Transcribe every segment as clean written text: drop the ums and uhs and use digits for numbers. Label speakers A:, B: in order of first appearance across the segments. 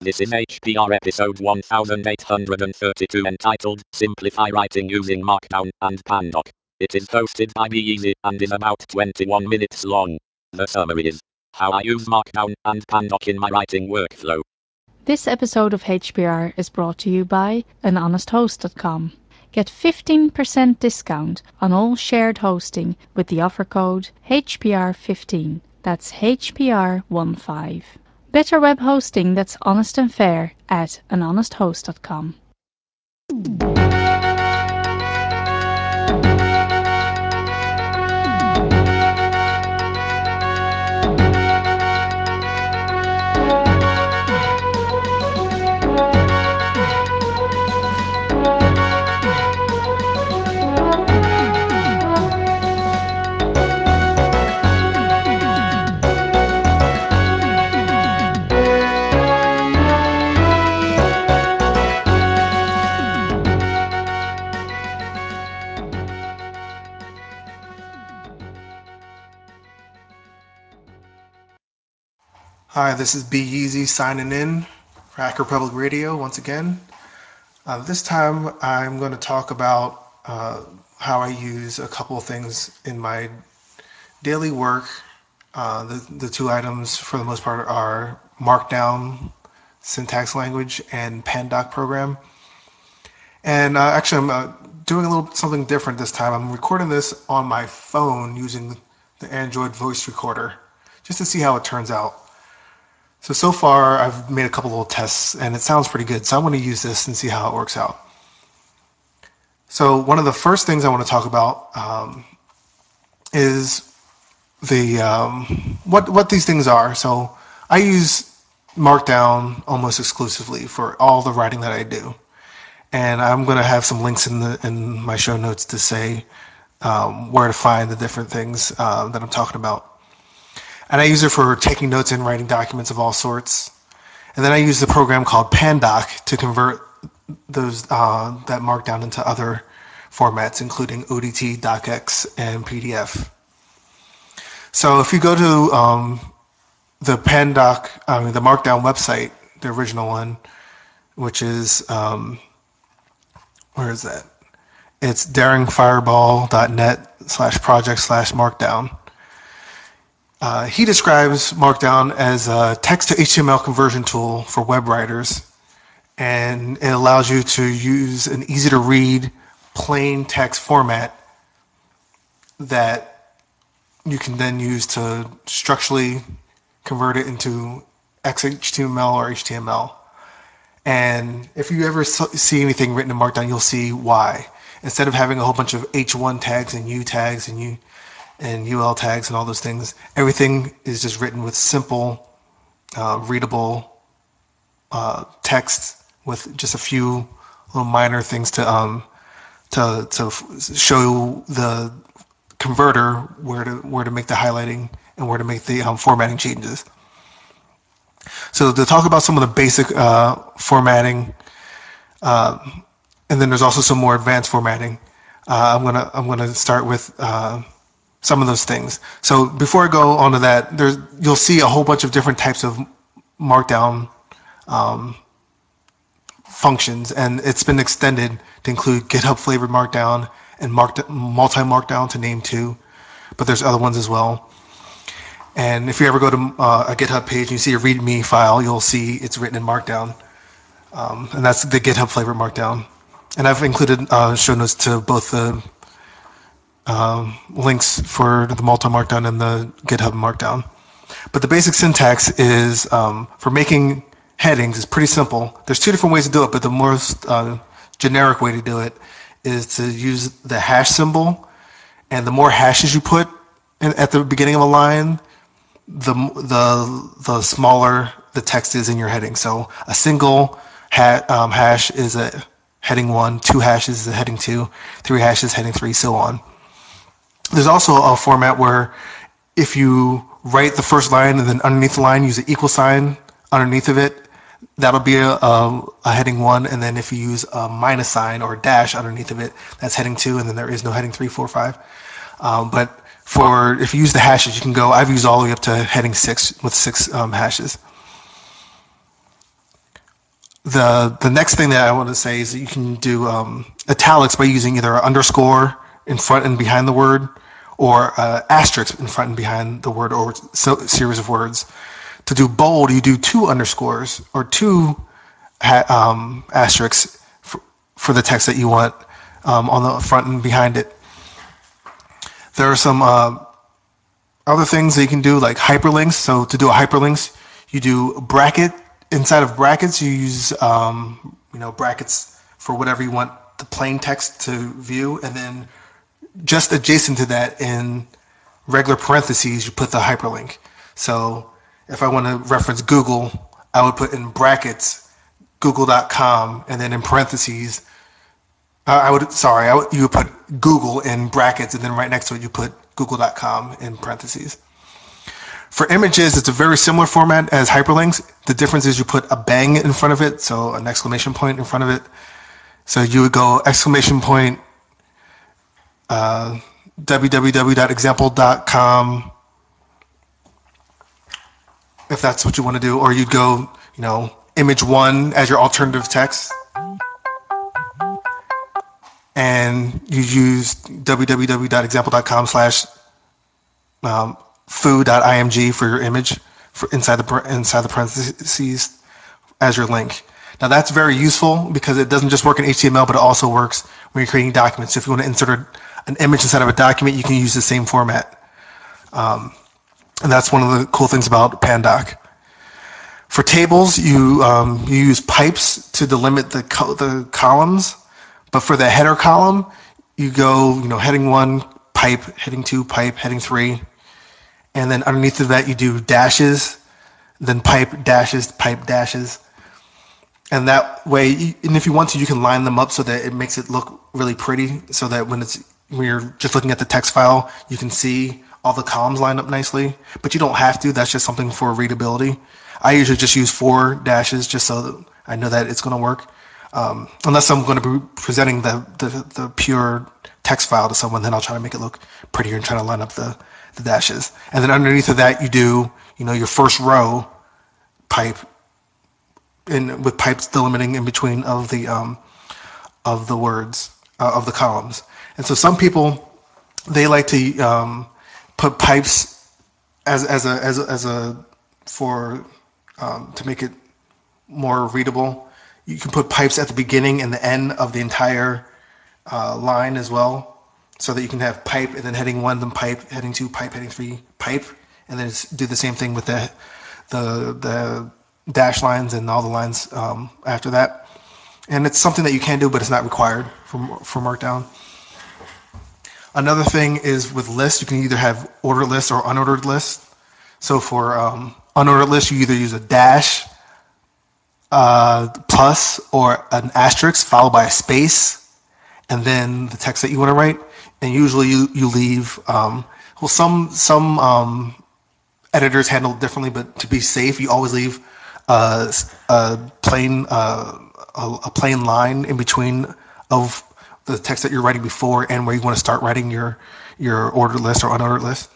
A: This is HPR episode 1832 entitled Simplify Writing Using Markdown and Pandoc. It is hosted by Me Easy and is about 21 minutes long. The summary is how I use Markdown and Pandoc in my writing workflow.
B: This episode of HPR is brought to you by anhonesthost.com. Get 15% discount on all shared hosting with the offer code HPR15. That's HPR15. Better web hosting that's honest and fair at anhonesthost.com.
C: Hi, this is Be Easy signing in for Hacker Public Radio once again. This time I'm going to talk about how I use a couple of things in my daily work. The two items for the most part are Markdown syntax language and Pandoc program. And actually I'm doing a little something different this time. I'm recording this on my phone using the Android voice recorder just to see how it turns out. So far, I've made a couple little tests, and it sounds pretty good. So I'm going to use this and see how it works out. So one of the first things I want to talk about is the what these things are. So I use Markdown almost exclusively for all the writing that I do, and I'm going to have some links in my show notes to say where to find the different things that I'm talking about. And I use it for taking notes and writing documents of all sorts. And then I use the program called Pandoc to convert those that Markdown into other formats, including ODT, DocX, and PDF. So if you go to the the Markdown website, the original one, which is where is that? It's daringfireball.net/project/markdown. He describes Markdown as a text to HTML conversion tool for web writers, and it allows you to use an easy to read plain text format that you can then use to structurally convert it into XHTML or HTML. And if you ever see anything written in Markdown, you'll see why. Instead of having a whole bunch of H1 tags and U tags and UL tags and all those things, everything is just written with simple, readable text with just a few little minor things to show the converter where to make the highlighting and where to make the formatting changes. So to talk about some of the basic formatting, and then there's also some more advanced formatting. I'm gonna start with some of those things. So before I go on to that, you'll see a whole bunch of different types of Markdown functions, and it's been extended to include GitHub flavored Markdown and multi-Markdown, to name two, but there's other ones as well. And if you ever go to a GitHub page and you see a README file, you'll see it's written in Markdown, and that's the GitHub flavored Markdown. And I've included show notes to both the links for the multi-Markdown and the GitHub Markdown. But the basic syntax is for making headings is pretty simple. There's two different ways to do it, but the most generic way to do it is to use the hash symbol. And the more hashes you put at the beginning of a line, the smaller the text is in your heading. So a single hash is a heading 1, 2 hashes is a heading 2, 3 hashes heading 3, so on. There's also a format where if you write the first line and then underneath the line use an equal sign underneath of it, that'll be a heading 1, and then if you use a minus sign or a dash underneath of it, that's heading 2, and then there is no heading 3, 4, 5. But if you use the hashes, you can go, I've used all the way up to heading 6 with 6 hashes. The next thing that I want to say is that you can do italics by using either an underscore in front and behind the word, or asterisk in front and behind the word, or series of words. To do bold, you do two underscores or two asterisks for the text that you want on the front and behind it. There are some other things that you can do, like hyperlinks. So to do a hyperlinks, you do bracket. Inside of brackets, you use brackets for whatever you want the plain text to view, and then just adjacent to that in regular parentheses, you put the hyperlink. So if I want to reference Google, I would put in brackets google.com, and then in parentheses, you would put Google in brackets, and then right next to it, you put google.com in parentheses. For images, it's a very similar format as hyperlinks. The difference is you put a bang in front of it, so an exclamation point in front of it. So you would go exclamation point www.example.com if that's what you want to do, or you'd go, image one as your alternative text, and you use www.example.com slash foo.img for your image for inside the parentheses as your link. Now that's very useful because it doesn't just work in HTML, but it also works when you're creating documents. So if you want to insert an image inside of a document, you can use the same format. And that's one of the cool things about Pandoc. For tables, you use pipes to delimit the columns, but for the header column, you go heading 1 pipe, heading 2 pipe, heading 3, and then underneath of that you do dashes, then pipe dashes, and that way, and if you want to, you can line them up so that it makes it look really pretty, so that when you're just looking at the text file, you can see all the columns lined up nicely. But you don't have to. That's just something for readability. I usually just use 4 dashes just so that I know that it's going to work. Unless I'm going to be presenting the pure text file to someone, then I'll try to make it look prettier and try to line up the dashes. And then underneath of that, you do your first row pipe, with pipes delimiting in between of the words of the columns. And so some people, they like to put pipes as a for to make it more readable. You can put pipes at the beginning and the end of the entire line as well, so that you can have pipe and then heading 1, then pipe, heading 2, pipe, heading 3, pipe, and then do the same thing with the dash lines and all the lines after that. And it's something that you can do, but it's not required for Markdown. Another thing is with lists, you can either have ordered lists or unordered lists. So for unordered lists, you either use a dash, plus, or an asterisk followed by a space, and then the text that you want to write. And usually you leave, some editors handle it differently, but to be safe, you always leave a plain line in between of the text that you're writing before and where you want to start writing your ordered list or unordered list.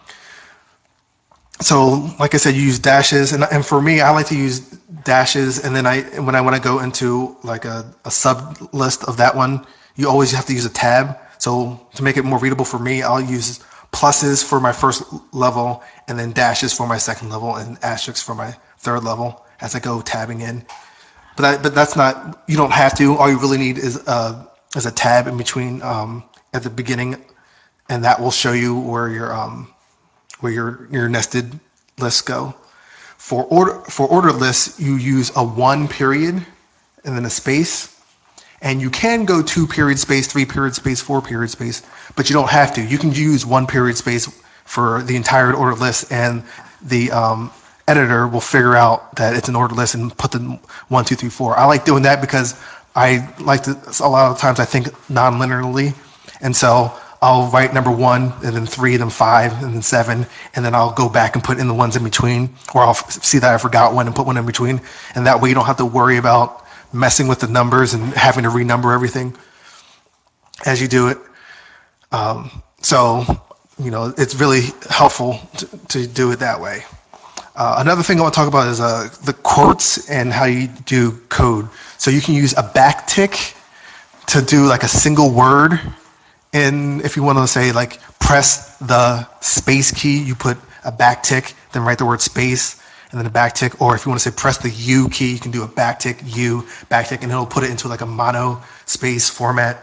C: So, like I said, you use dashes, and for me, I like to use dashes, and then when I want to go into like a sub list of that one, you always have to use a tab. So to make it more readable for me, I'll use pluses for my first level, and then dashes for my second level, and asterisks for my third level as I go tabbing in. But that's not, you don't have to. All you really need is a tab in between at the beginning, and that will show you where your nested lists go. For ordered lists, you use a 1 period and then a space. And you can go 2 period space, 3 period space, 4 period space, but you don't have to. You can use 1 period space for the entire ordered list, and the editor will figure out that it's an ordered list and put the 1, 2, 3, 4. I like doing that because I like to, a lot of times I think non-linearly, and so I'll write number 1, and then 3, then 5, and then 7, and then I'll go back and put in the ones in between, or I'll see that I forgot one and put one in between, and that way you don't have to worry about messing with the numbers and having to renumber everything as you do it. So, it's really helpful to do it that way. Another thing I want to talk about is the quotes and how you do code. So you can use a backtick to do like a single word. And if you want to say like press the space key, you put a backtick, then write the word space, and then a backtick. Or if you want to say press the U key, you can do a backtick, U, backtick, and it'll put it into like a mono space format.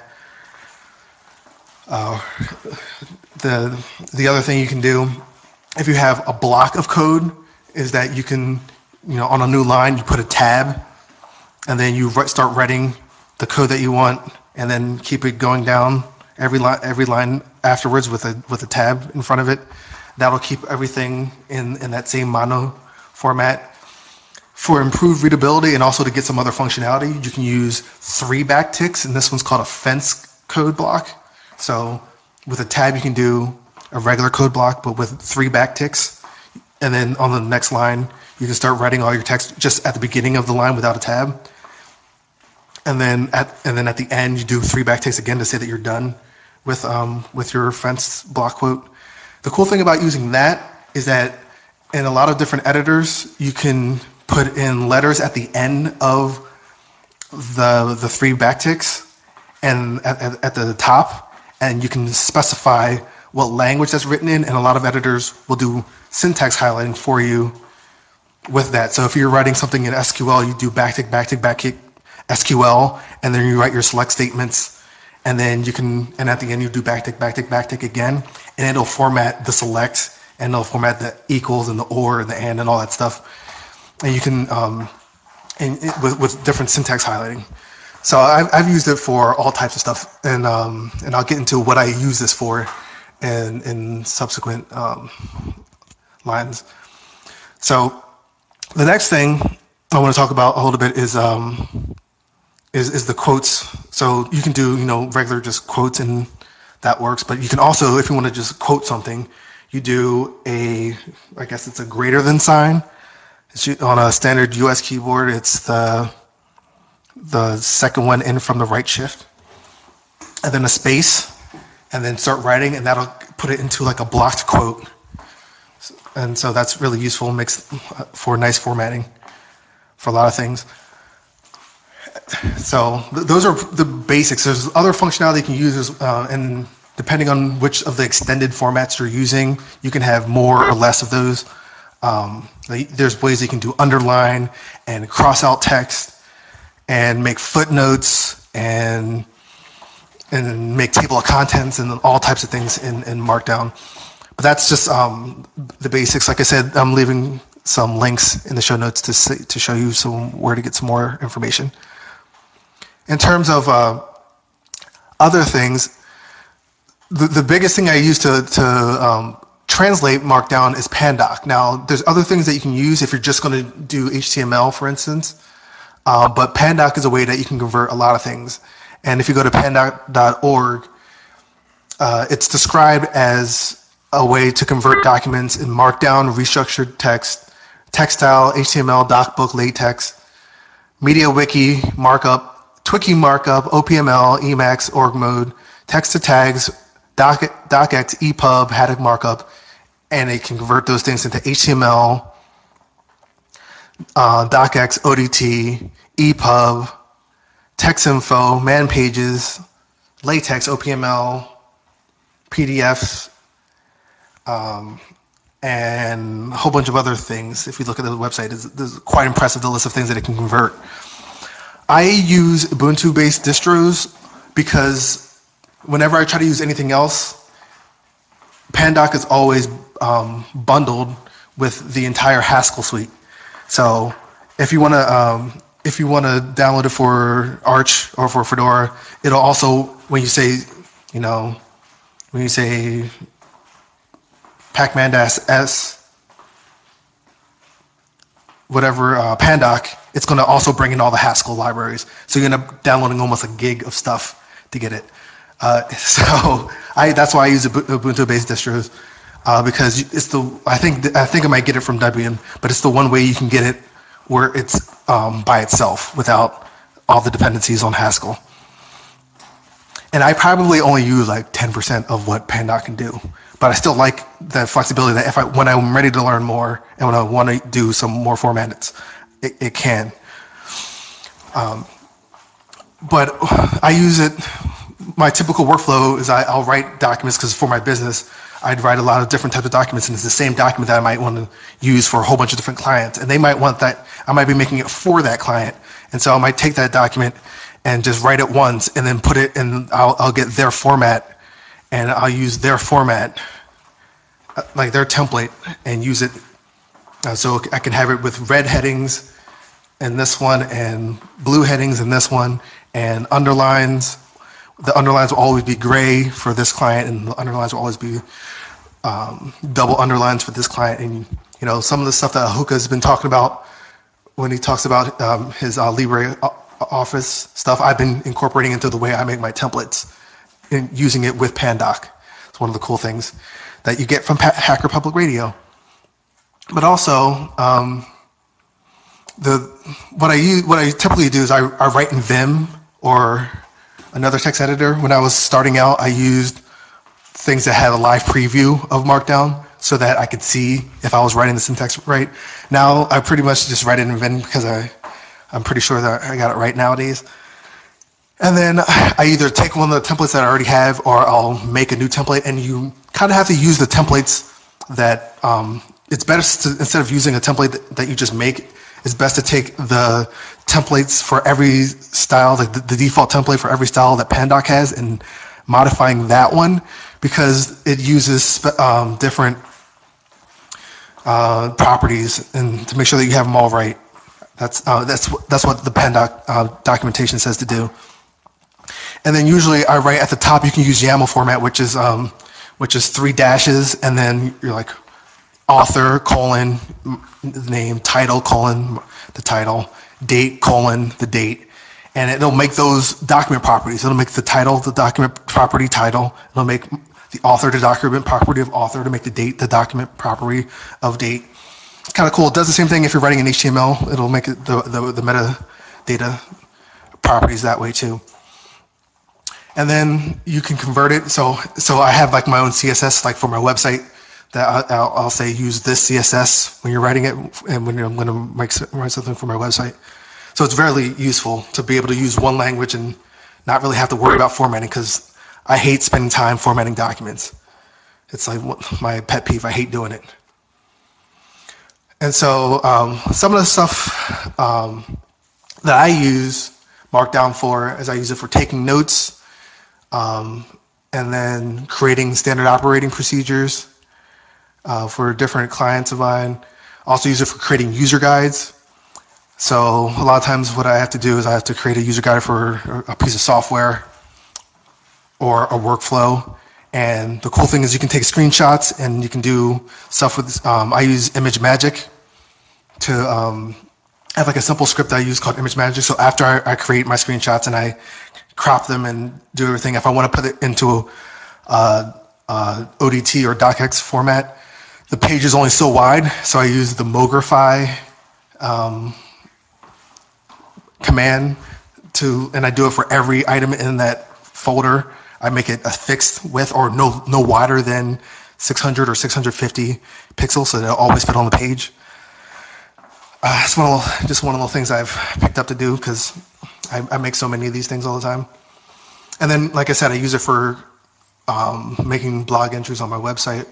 C: The the other thing you can do, if you have a block of code, is that you can, on a new line, you put a tab, and then you start writing the code that you want, and then keep it going down every line afterwards with a tab in front of it. That'll keep everything in that same mono format. For improved readability and also to get some other functionality, you can use 3 backticks, and this one's called a fence code block. So with a tab, you can do a regular code block, but with 3 backticks. And then on the next line, you can start writing all your text just at the beginning of the line without a tab. And then at the end, you do 3 backticks again to say that you're done with your fence block quote. The cool thing about using that is that in a lot of different editors, you can put in letters at the end of the 3 backticks and at the top, and you can specify what language that's written in, and a lot of editors will do syntax highlighting for you with that. So if you're writing something in SQL, you do backtick, backtick, backtick, SQL, and then you write your select statements, and then and at the end you do backtick, backtick, backtick again, and it'll format the select, and it'll format the equals and the or and the and all that stuff. And you can, with different syntax highlighting. So I've used it for all types of stuff, and I'll get into what I use this for in subsequent lines. So the next thing I want to talk about a little bit is the quotes. So you can do regular just quotes, and that works. But you can also, if you want to just quote something, you do I guess it's a greater than sign. On a standard US keyboard, it's the second one in from the right shift, and then a space, and then start writing, and that'll put it into like a blocked quote. And so that's really useful, makes for nice formatting for a lot of things. So those are the basics. There's other functionality you can use, and depending on which of the extended formats you're using, you can have more or less of those. There's ways you can do underline and cross out text and make footnotes and make table of contents and all types of things in Markdown. But that's just the basics. Like I said, I'm leaving some links in the show notes to show you where to get some more information. In terms of other things, the biggest thing I use to translate Markdown is Pandoc. Now, there's other things that you can use if you're just going to do HTML, for instance. But Pandoc is a way that you can convert a lot of things. And if you go to pandoc.org, it's described as a way to convert documents in Markdown, restructured text, textile, HTML, docbook, LaTeX, MediaWiki markup, Twiki markup, OPML, Emacs, org mode, text to tags, docx, EPUB, Haddock markup, and it can convert those things into HTML, docx, ODT, EPUB, TextInfo, man pages, LaTeX, OPML, PDFs, and a whole bunch of other things. If you look at the website, it's quite impressive, the list of things that it can convert. I use Ubuntu-based distros because whenever I try to use anything else, Pandoc is always bundled with the entire Haskell suite. So if you want to download it for Arch or for Fedora, it'll also, when you say pacman-s whatever Pandoc, it's going to also bring in all the Haskell libraries. So you end up downloading almost a gig of stuff to get it. That's why I use Ubuntu-based distros, because I think I might get it from Debian, but it's the one way you can get it where it's by itself without all the dependencies on And I probably only use like 10% of what Pandoc can do, but but I still like the flexibility that when I'm ready to learn more and when I want to do some more formats, it can. But I use it. My typical workflow is I'll write documents because for my business, I'd write a lot of different types of documents, and it's the same document that I might want to use for a whole bunch of different clients, and they might want that. I might be making it for that client, and so I might take that document and just write it once, and then put it in. I'll get their format, and I'll use their format, like their template, and use it so I can have it with red headings in this one and blue headings in this one and underlines. The underlines will always be gray for this client, and the underlines will always be double underlines for this client. And some of the stuff that Ahuka has been talking about when he talks about his Libre Office stuff, I've been incorporating into the way I make my templates and using it with Pandoc. It's one of the cool things that you get from Hacker Public Radio. But also, what I typically do is I write in Vim or another text editor. When I was starting out, I used things that had a live preview of Markdown so that I could see if I was writing the syntax right. Now I pretty much just write it in Vim because I'm pretty sure that I got it right nowadays. And then I either take one of the templates that I already have, or I'll make a new template. And you kind of have to use the templates that it's better to, instead of using a template that you just make, it's best to take the templates for every style, like the default template for every style that Pandoc has, and modifying that one, because it uses different properties, and to make sure that you have them all right. That's what the Pandoc documentation says to do. And then usually I write at the top. You can use YAML format, which is 3 dashes, and then you're like author colon the name, title colon the title, date colon the date, and it'll make those document properties. It'll make the title the document property title. It'll make the author the document property of author, to make the date the document property of date. It's kind of cool. It does the same thing if you're writing in HTML. It'll make it the metadata properties that way too. And then you can convert it. So I have like my own CSS, like for my website, that I'll say use this CSS when you're writing it, and when I'm going to write something for my website. So it's very useful to be able to use one language and not really have to worry about formatting, because I hate spending time formatting documents. It's like my pet peeve. I hate doing it. And so some of the stuff that I use Markdown for is I use it for taking notes, and then creating standard operating procedures for different clients of mine. Also use it for creating user guides. So a lot of times what I have to do is I have to create a user guide for a piece of software or a workflow. And the cool thing is you can take screenshots and you can do stuff with, I use ImageMagick to have like a simple script I use called ImageMagick. So after I create my screenshots and I crop them and do everything, if I want to put it into ODT or DocX format, the page is only so wide. So I use the Mogrify command and I do it for every item in that folder. I make it a fixed width, or no wider than 600 or 650 pixels, so that it'll always fit on the page. It's just one of the things I've picked up to do, because I make so many of these things all the time. And then, like I said, I use it for making blog entries on my website.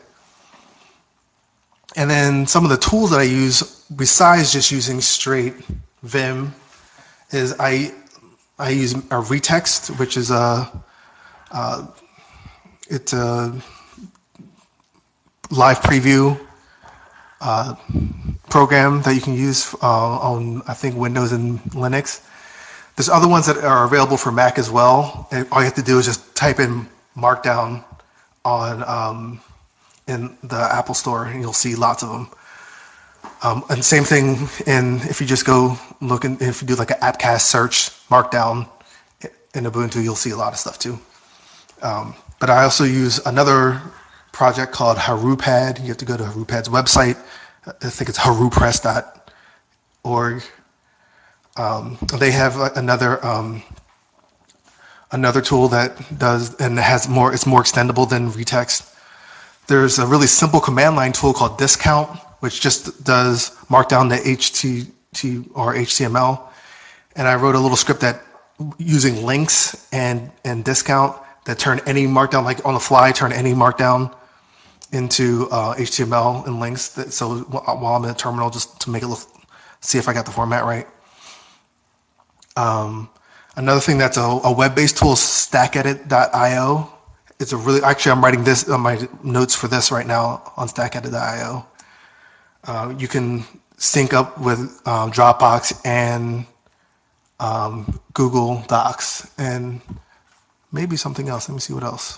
C: And then some of the tools that I use, besides just using straight Vim, is I use a Retext, which is it's a live preview program that you can use on, I think, Windows and Linux. There's other ones that are available for Mac as well. And all you have to do is just type in Markdown on in the Apple Store, and you'll see lots of them. And same thing if you just go look, if you do like an Appcast search, Markdown in Ubuntu, you'll see a lot of stuff too. But I also use another project called HaruPad. You have to go to HaruPad's website. I think it's harupress.org. They have another tool that does, and it has more. It's more extendable than Retext. There's a really simple command line tool called discount, which just does markdown to HTTP or HTML. And I wrote a little script that using links and discount that turn any markdown, like on the fly, turn any markdown into HTML and links. So while I'm in the terminal, just to make it look, see if I got the format right. Another thing that's a web-based tool is StackEdit.io. It's a really, actually I'm writing this on my notes for this right now on StackEdit.io. You can sync up with Dropbox and Google Docs and maybe something else. Let me see what else.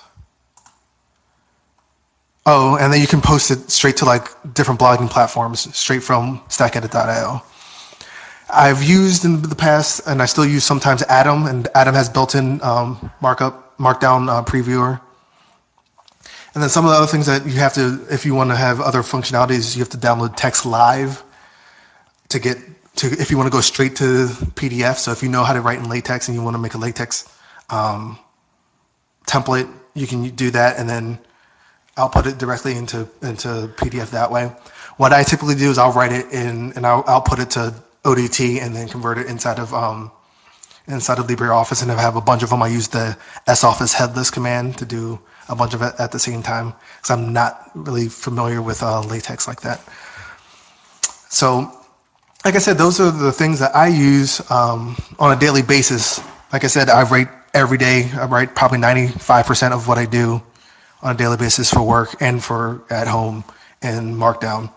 C: Oh, and then you can post it straight to like different blogging platforms straight from StackEdit.io. I've used in the past, and I still use sometimes Atom, and Atom has built-in markdown previewer. And then some of the other things that you have to, if you want to have other functionalities, you have to download Text Live to get to, if you want to go straight to PDF. So if you know how to write in LaTeX and you want to make a LaTeX template, you can do that and then output it directly into PDF that way. What I typically do is I'll write it in and I'll output it to ODT and then convert it inside of LibreOffice, and if I have a bunch of them, I use the soffice headless command to do a bunch of it at the same time because I'm not really familiar with LaTeX like that. So, like I said, those are the things that I use on a daily basis. Like I said, I write every day. I write probably 95% of what I do on a daily basis for work and for at home in Markdown.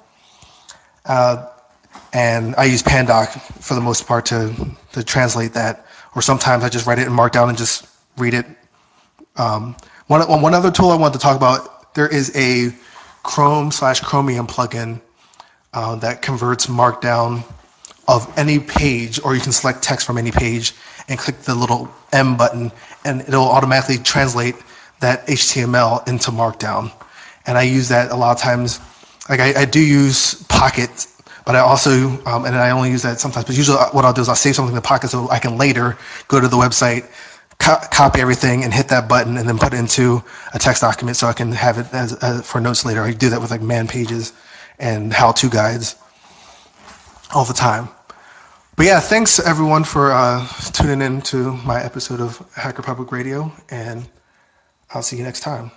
C: And I use Pandoc for the most part to translate that. Or sometimes I just write it in Markdown and just read it. One other tool I wanted to talk about, there is a Chrome/Chromium plugin that converts Markdown of any page, or you can select text from any page and click the little M button, and it'll automatically translate that HTML into Markdown. And I use that a lot of times. Like I do use Pocket, but I also, and I only use that sometimes, but usually what I'll do is I'll save something in Pocket so I can later go to the website, copy everything and hit that button and then put it into a text document so I can have it as for notes later. I do that with like man pages and how-to guides all the time. But yeah, thanks everyone for tuning in to my episode of Hacker Public Radio, and I'll see you next time.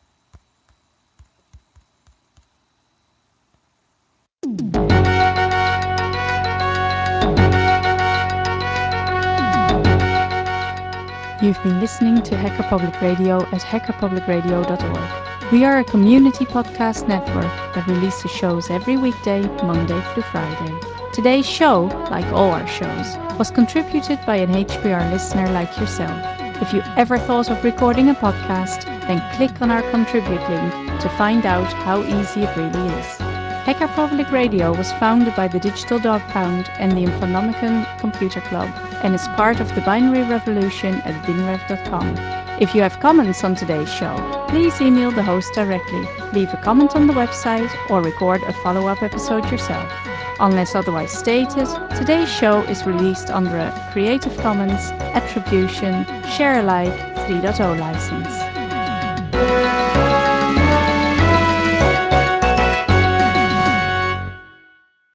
B: You've been listening to Hacker Public Radio at hackerpublicradio.org. We are a community podcast network that releases shows every weekday, Monday through Friday. Today's show, like all our shows, was contributed by an HPR listener like yourself. If you ever thought of recording a podcast, then click on our contribute link to find out how easy it really is. Hacker Public Radio was founded by the Digital Dog Pound and the Infonomicon Computer Club and is part of the binary revolution at binrev.com. If you have comments on today's show, please email the host directly, leave a comment on the website, or record a follow-up episode yourself. Unless otherwise stated, today's show is released under a Creative Commons Attribution Share Alike 3.0 license.